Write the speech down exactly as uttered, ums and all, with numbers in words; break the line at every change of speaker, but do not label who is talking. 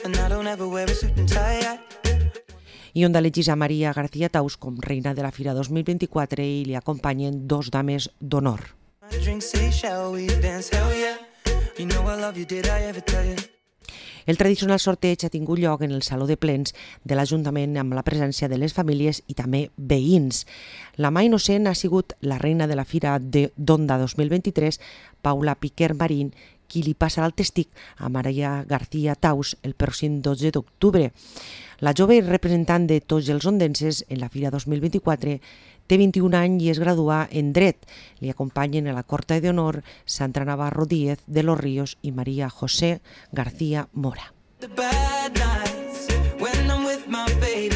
I on d'elegís a Maria García Taus com reina de la Fira dos mil vint-i-quatre i li acompanyen dos dames d'honor. El tradicional sorteig ha tingut lloc en el Saló de Plens de l'Ajuntament amb la presència de les famílies i també veïns. La mà innocent ha sigut la reina de la Fira d'Onda dos mil vint-i-tres, Paula Piquer Marín, qui li passarà el testic a Maria García Taus el pròxim dotze d'octubre. La jove representant de tots els ondenses en la Fira dos mil vint-i-quatre té vint-i-un anys i es gradua en dret. Li acompanyen a la Corte d'Honor Sandra Navarro Díez de los Ríos i María José García Mora.